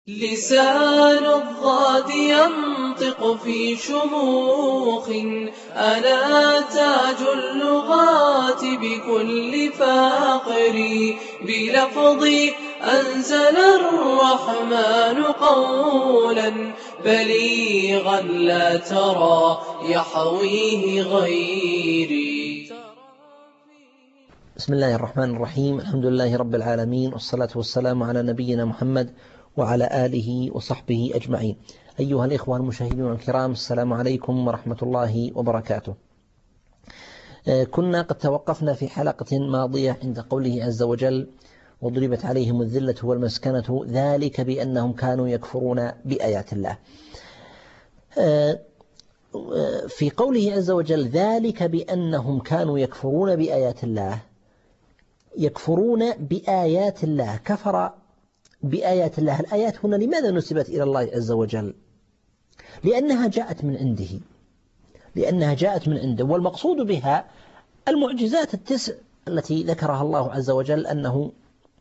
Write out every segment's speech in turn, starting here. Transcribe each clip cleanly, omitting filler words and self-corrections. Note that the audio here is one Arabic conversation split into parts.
لسان الضاد ينطق في شموخ. أنا تاج اللغات بكل فاقر. بلفظي أنزل الرحمن قولا بليغا لا ترى يحويه غيري. بسم الله الرحمن الرحيم. الحمد لله رب العالمين، والصلاة والسلام على نبينا محمد وعلى آله وصحبه أجمعين. أيها الإخوة المشاهدون الكرام، السلام عليكم ورحمة الله وبركاته. كنا قد توقفنا في حلقة ماضية عند قوله عز وجل: وضربت عليهم الذلة والمسكنة ذلك بأنهم كانوا يكفرون بآيات الله. في قوله عز وجل ذلك بأنهم كانوا يكفرون بآيات الله، يكفرون بآيات الله، كفر بآيات الله. الآيات هنا لماذا نسبت إلى الله عز وجل؟ لأنها جاءت من عنده، والمقصود بها المعجزات التسع التي ذكرها الله عز وجل أنه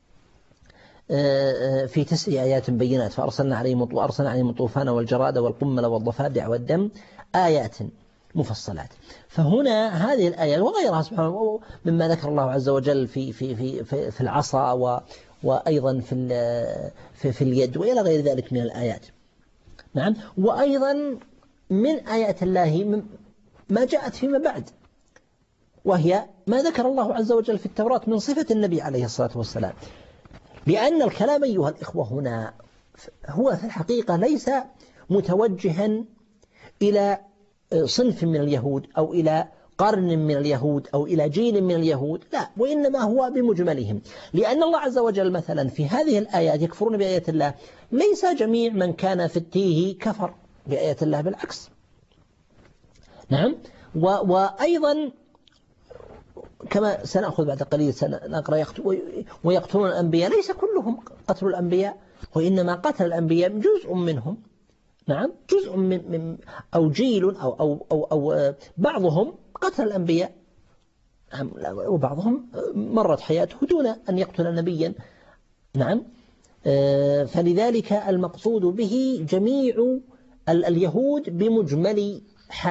في 9 آيات بينات، فأرسلنا عليهم الطوفان والجراد والقمل والضفادع والدم آيات مفصلات. فهنا هذه الآيات وغيرها سبحانه مما ذكر الله عز وجل في العصا وأيضا في اليد وإلى غير ذلك من الآيات. نعم، وأيضا من آيات الله ما جاءت فيما بعد، وهي ما ذكر الله عز وجل في التوراة من صفة النبي عليه الصلاة والسلام. لأن الكلام أيها الإخوة هنا هو في الحقيقة ليس متوجها إلى صنف من اليهود أو إلى قرن من اليهود أو إلى جيل من اليهود، لا، وإنما هو بمجملهم. لأن الله عز وجل مثلا في هذه الآيات يكفرون بآيات الله، ليس جميع من كان في التيه كفر بآيات الله، بالعكس. نعم، وأيضا كما سنأخذ بعد قليل سنقرأ ويقتلون الأنبياء، ليس كلهم قتلوا الأنبياء، وإنما قتل الأنبياء جزء منهم. نعم، جزء من أو جيل أو بعضهم قتل الأنبياء، وبعضهم مرت حياته دون أن يقتل نبيا. نعم، فلذلك المقصود به جميع اليهود بمجمل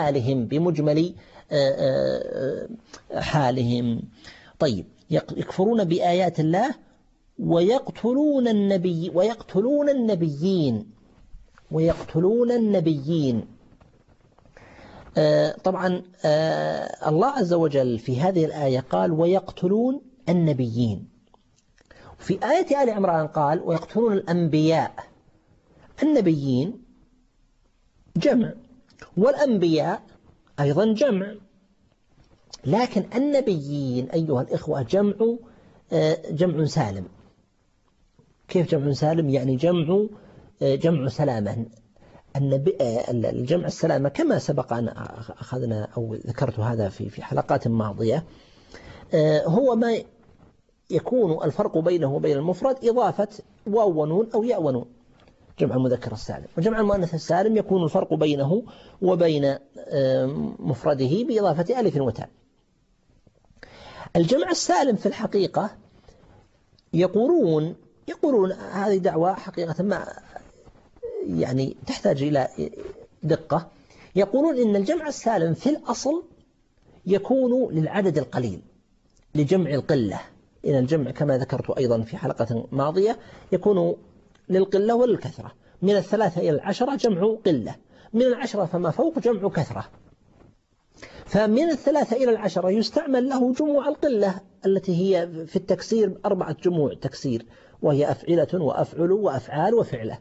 حالهم. طيب، يكفرون بآيات الله ويقتلون النبيين. طبعا الله عز وجل في هذه الآية قال ويقتلون النبيين، في آية آل عمران قال ويقتلون الأنبياء. النبيين جمع، والأنبياء أيضا جمع، لكن النبيين أيها الإخوة جمع سالم. كيف جمع سالم؟ يعني جمع سلامة. الجمع السلامة كما سبق أن أخذنا أو ذكرت هذا في حلقات ماضية، هو ما يكون الفرق بينه وبين المفرد إضافة واو ونون أو ياء ونون، جمع المذكر السالم. وجمع المؤنث السالم يكون الفرق بينه وبين مفرده بإضافة ألف وتاء. الجمع السالم في الحقيقة يقولون هذه دعوة حقيقة ما يعني تحتاج إلى دقة. يقولون إن الجمع السالم في الأصل يكون للعدد القليل، لجمع القلة. إن الجمع كما ذكرت أيضا في حلقة ماضية يكون للقلة وللكثرة. من 3 إلى 10 جمع قلة، من 10 فما فوق جمع كثرة. فمن 3 إلى 10 يستعمل له جموع القلة التي هي في التكسير 4 جموع تكسير، وهي أفعلة وأفعل وأفعال وفعلة.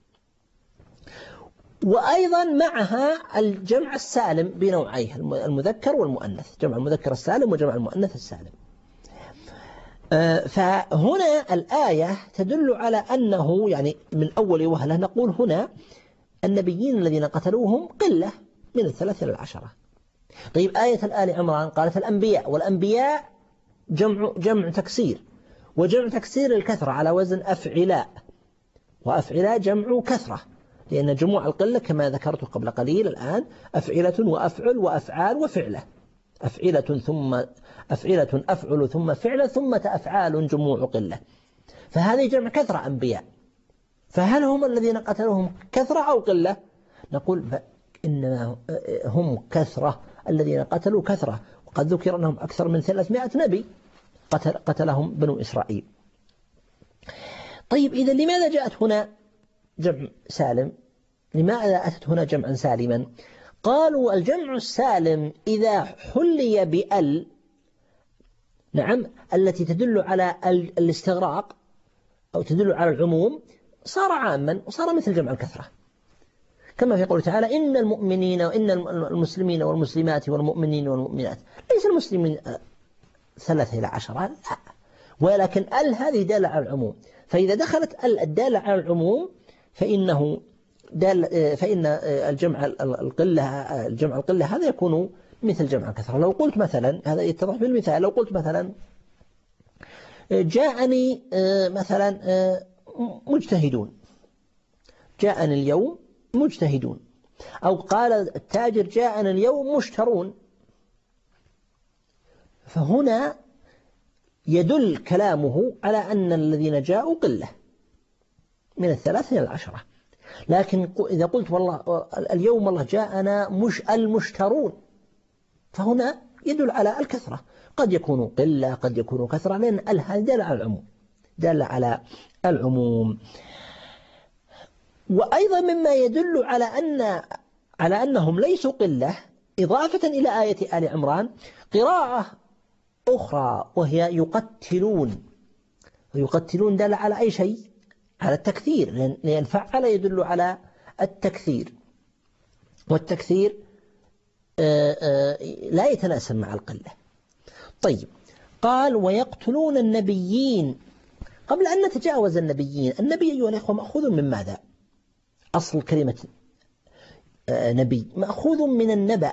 وأيضا معها الجمع السالم بنوعيه، المذكر والمؤنث، جمع المذكر السالم وجمع المؤنث السالم. فهنا الآية تدل على أنه يعني من أول وهلة نقول هنا النبيين الذين قتلوهم قلة من 3 إلى 10. طيب، آية الآل عمران قالت الأنبياء، والأنبياء جمع تكسير، وجمع تكسير الكثرة على وزن أفعلاء، وأفعلاء جمع كثرة، لأن جموع القلة كما ذكرت قبل قليل الآن أفعلة وأفعل وأفعال وفعلة. أفعلة ثم أفعلة أفعل ثم فعلة ثم أفعال جموع قلة، فهذه جمع كثرة أنبياء. فهل هم الذين قتلوهم كثرة أو قلة؟ نقول إنما هم كثرة، الذين قتلوا كثرة، وقد ذكر أنهم أكثر من 300 نبي قتلهم بنو إسرائيل. طيب إذا لماذا جاءت هنا جمع سالم؟ لماذا أتت هنا جمعا سالما؟ قالوا الجمع السالم إذا حلي بأل، نعم، التي تدل على الاستغراق أو تدل على العموم، صار عاما وصار مثل جمع الكثرة، كما في قوله تعالى إن المؤمنين وإن المسلمين والمسلمات والمؤمنين والمؤمنات. ليس المسلمين 3 إلى 10، لا، ولكن ال هذه دالة على العموم، فإذا دخلت ال الدالة على العموم فإن الجمع القلة هذا يكون مثل جمع الكثرة. لو قلت مثلا، هذا يتضح بالمثال، لو قلت مثلا جاءني مثلا مجتهدون، جاءني اليوم مجتهدون، أو قال التاجر جاءنا اليوم مشترون، فهنا يدل كلامه على أن الذين جاءوا قلة من 3 إلى 10. لكن إذا قلت والله اليوم والله جاءنا المشترون، فهنا يدل على الكثرة، قد يكون قلة قد يكون كثرة، لأن هذا دل على العموم، دل على العموم. وأيضا مما يدل على أنهم ليسوا قلة، إضافة إلى آية آل عمران، قراءة أخرى وهي يقتلون، ويقتلون دل على أي شيء؟ على التكثير، لأن فعل يدل على التكثير، والتكثير لا يتناسب مع القلة. طيب، قال ويقتلون النبيين. قبل أن نتجاوز النبيين، النبي أيها الأخوة مأخوذ من ماذا؟ أصل كلمة نبي مأخوذ من النبأ،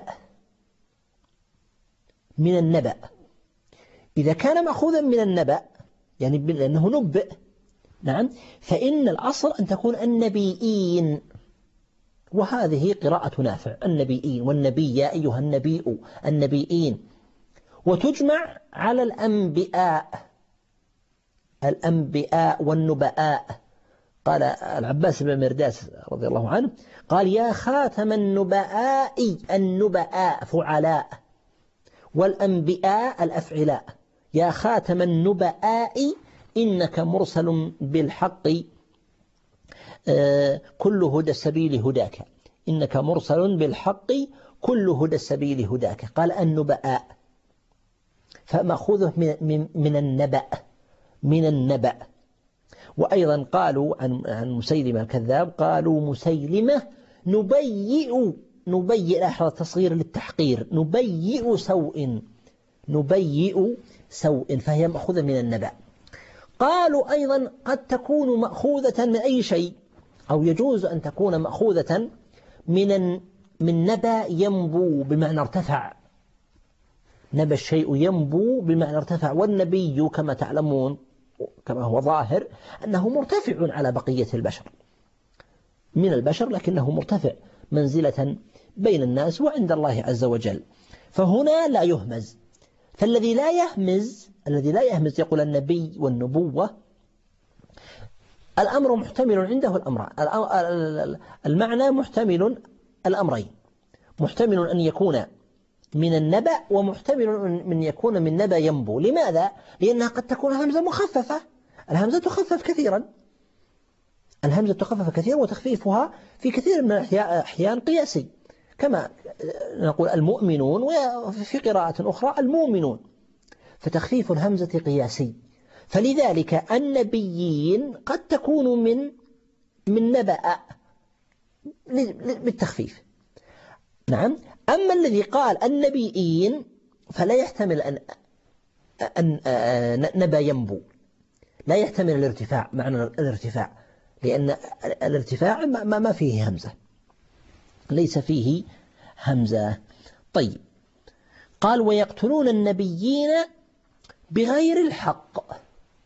من النبأ. إذا كان مأخوذا من النبأ يعني لأنه نبئ، نعم، فإن الأصل أن تكون النبيين، وهذه قراءة نافع، النبيين، والنبي يا أيها النبي، النبيين. وتجمع على الأنبياء، الأنبياء والنبآء. قال العباس بن مرداس رضي الله عنه قال يا خاتم النبآء، النبآء فعلاء، والأنبياء الأفعلاء. يا خاتم النبآء إنك مرسل بالحق كل هدى السبيل هداك، إنك مرسل بالحق كل هدى السبيل هداك. قال النبآء، فمأخوذه من النبأ، من النبأ. وأيضا قالوا عن مسيلمة الكذاب، قالوا مسيلمة نبيئ لاحظ تصغير للتحقير، نبيئ سوء، فهي مأخوذة من النبأ. قالوا أيضا قد تكون مأخوذة من أي شيء، أو يجوز أن تكون مأخوذة من نبأ ينبو بمعنى ارتفع، نبأ الشيء ينبو بمعنى ارتفع، والنبي كما تعلمون كما هو ظاهر أنه مرتفع على بقية البشر، من البشر، لكنه مرتفع منزلة بين الناس وعند الله عز وجل. فهنا لا يهمز، فالذي لا يهمز يقول النبي والنبوة، الأمر محتمل عنده المعنى محتمل الأمرين، محتمل أن يكون من النبأ، ومحتمل من يكون من نبأ ينبو. لماذا؟ لأنها قد تكون همزة مخففة، الهمزة تخفف كثيرا، الهمزة تخفف كثيرا، وتخفيفها في كثير من الأحيان قياسي، كما نقول المؤمنون، وفي قراءة أخرى المؤمنون، فتخفيف الهمزة قياسي. فلذلك النبيين قد تكون من نبأ بالتخفيف، نعم. أما الذي قال النبيين فلا يحتمل أن نبأ ينبو، لا يحتمل الارتفاع، معنى الارتفاع، لأن الارتفاع ما فيه همزة، ليس فيه همزة. طيب، قال ويقتلون النبيين بغير الحق،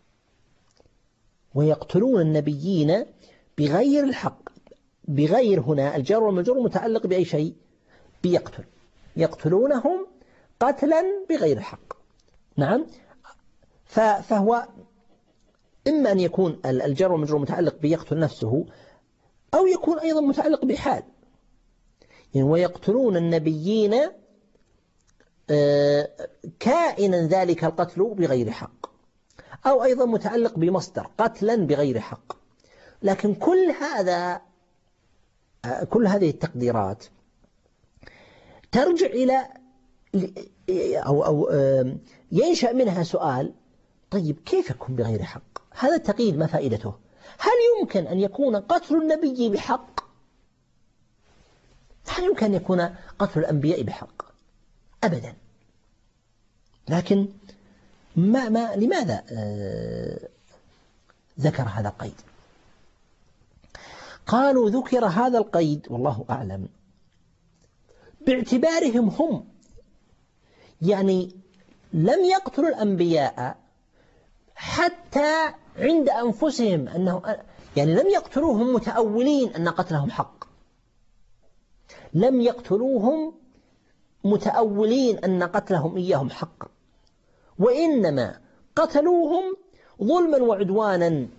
ويقتلون النبيين بغير الحق. بغير هنا الجار والمجرور متعلق بأي شيء؟ بيقتل، يقتلونهم قتلا بغير الحق، نعم. فهو إما أن يكون الجر والمجرور متعلق بيقتل نفسه، أو يكون أيضا متعلق بحال، يعني ويقتلون النبيين كائنا ذلك القتل بغير حق، أو أيضا متعلق بمصدر قتلا بغير حق. لكن كل هذه التقديرات ترجع إلى أو ينشأ منها سؤال: طيب كيف يكون بغير حق؟ هذا التقييد ما فائدته؟ هل يمكن أن يكون قتل النبي بحق؟ هل يمكن أن يكون قتل الأنبياء بحق؟ أبدا. لكن لماذا ذكر هذا القيد؟ قالوا ذكر هذا القيد والله أعلم باعتبارهم هم، يعني لم يقتلوا الأنبياء حتى عند أنفسهم يعني لم يقتلوهم متأولين أن قتلهم حق، لم يقتلوهم متأولين أن قتلهم إياهم حق، وإنما قتلوهم ظلما وعدوانا.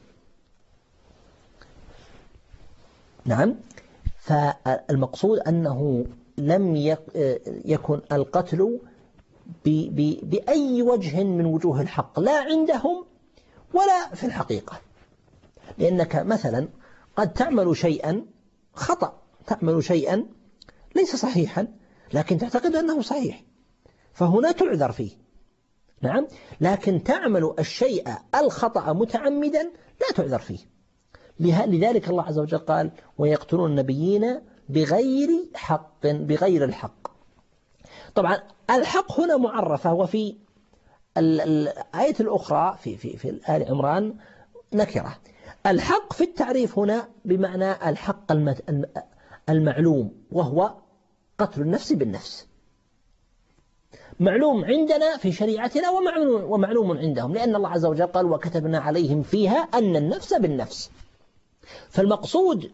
نعم. فالمقصود أنه لم يكن القتل بأي وجه من وجوه الحق، لا عندهم ولا في الحقيقة. لأنك مثلا قد تعمل شيئا خطأ، تعمل شيئا ليس صحيحا لكن تعتقد أنه صحيح، فهنا تعذر فيه. نعم. لكن تعمل الشيء الخطأ متعمدا لا تعذر فيه. لذلك الله عز وجل قال: ويقتلون النبيين بغير حق، بغير الحق. طبعا الحق هنا معرفة، وفي الآية الأخرى في آل عمران نكرة. الحق في التعريف هنا بمعنى الحق المعلوم، وهو قتل النفس بالنفس، معلوم عندنا في شريعتنا ومعلوم عندهم، لأن الله عز وجل قال: وكتبنا عليهم فيها أن النفس بالنفس. فالمقصود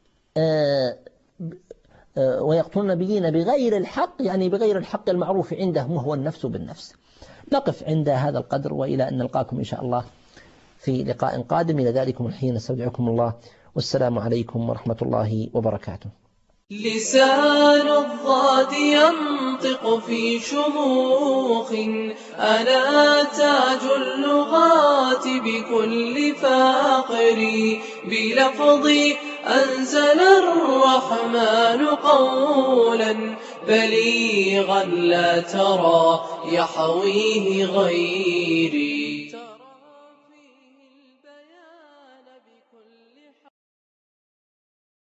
ويقتلون النبيين بغير الحق، يعني بغير الحق المعروف عندهم وهو النفس بالنفس. نقف عند هذا القدر، وإلى أن نلقاكم إن شاء الله في لقاء قادم. إلى ذلكم الحين استودعكم الله، والسلام عليكم ورحمة الله وبركاته. لسان الضاد ينطق في شموخ، أنا تاج اللغات بكل فاقر، بلفظي أنزل الرحمن قولا بليغا لا ترى يحويه غيري.